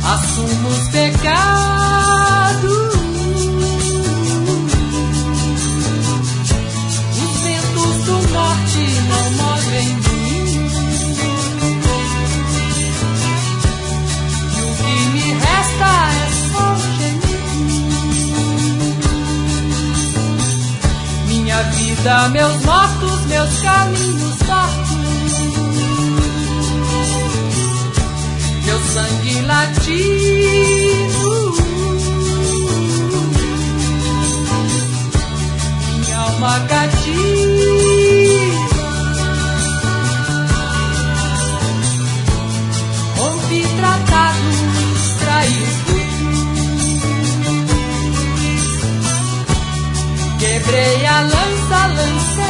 assumo os pecados. Os ventos do norte não movem de mim, e o que me resta é só gemir. Minha vida, meus mortos, meus caminhos tortos, meu sangue latino, minha alma cativa, rompi tratados, traí quebrei a lança, lancei